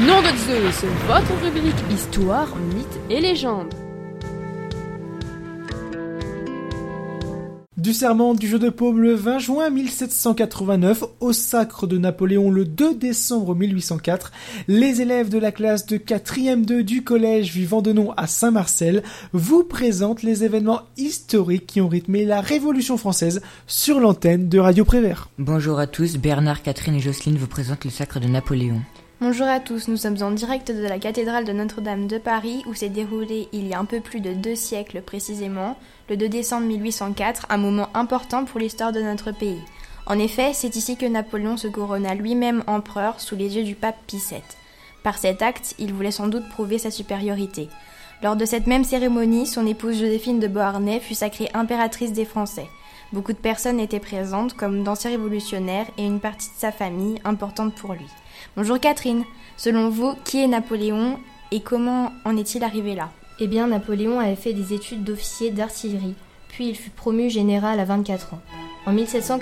Nom de Zeus, votre rubrique Histoire, mythes et légendes. Du serment du jeu de paume le 20 juin 1789 au sacre de Napoléon le 2 décembre 1804, les élèves de la classe de 4e 2 du collège vivant de nom à Saint-Marcel vous présentent les événements historiques qui ont rythmé la Révolution française sur l'antenne de Radio Prévert. Bonjour à tous, Bernard, Catherine et Jocelyne vous présentent le sacre de Napoléon. Bonjour à tous, nous sommes en direct de la cathédrale de Notre-Dame de Paris où s'est déroulé il y a un peu plus de 2 siècles précisément, le 2 décembre 1804, un moment important pour l'histoire de notre pays. En effet, c'est ici que Napoléon se couronna lui-même empereur sous les yeux du pape Pie VII. Par cet acte, il voulait sans doute prouver sa supériorité. Lors de cette même cérémonie, son épouse Joséphine de Beauharnais fut sacrée impératrice des Français. Beaucoup de personnes étaient présentes, comme d'anciens révolutionnaires et une partie de sa famille, importante pour lui. Bonjour Catherine, selon vous, qui est Napoléon et comment en est-il arrivé là ? Eh bien, Napoléon avait fait des études d'officier d'artillerie, puis il fut promu général à 24 ans. En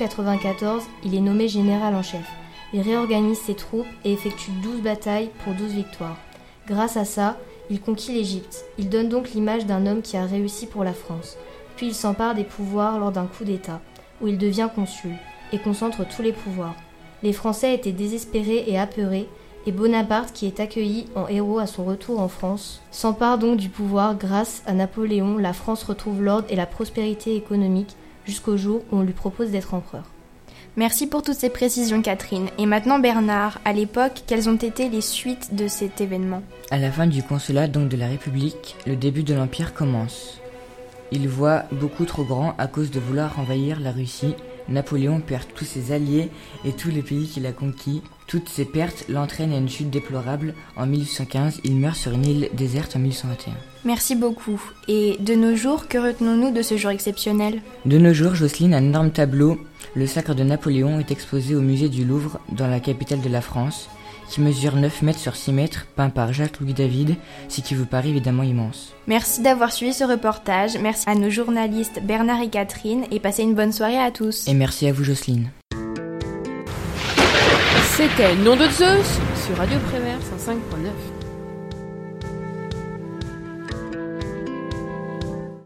1794, il est nommé général en chef. Il réorganise ses troupes et effectue 12 batailles pour 12 victoires. Grâce à ça, il conquit l'Égypte. Il donne donc l'image d'un homme qui a réussi pour la France. Puis il s'empare des pouvoirs lors d'un coup d'État, où il devient consul, et concentre tous les pouvoirs. Les Français étaient désespérés et apeurés, et Bonaparte, qui est accueilli en héros à son retour en France, s'empare donc du pouvoir. Grâce à Napoléon, la France retrouve l'ordre et la prospérité économique jusqu'au jour où on lui propose d'être empereur. Merci pour toutes ces précisions Catherine. Et maintenant Bernard, à l'époque, quelles ont été les suites de cet événement ? À la fin du consulat donc de la République, le début de l'Empire commence. Il voit beaucoup trop grand à cause de vouloir envahir la Russie. Napoléon perd tous ses alliés et tous les pays qu'il a conquis. Toutes ces pertes l'entraînent à une chute déplorable. En 1815, il meurt sur une île déserte en 1821. Merci beaucoup. Et de nos jours, que retenons-nous de ce jour exceptionnel ? De nos jours, Jocelyne, un énorme tableau, le sacre de Napoléon, est exposé au musée du Louvre, dans la capitale de la France, qui mesure 9 mètres sur 6 mètres, peint par Jacques-Louis David, ce qui vous paraît évidemment immense. Merci d'avoir suivi ce reportage, merci à nos journalistes Bernard et Catherine, et passez une bonne soirée à tous. Et merci à vous Jocelyne. C'était Nom de Zeus sur Radio Prévert 105.9.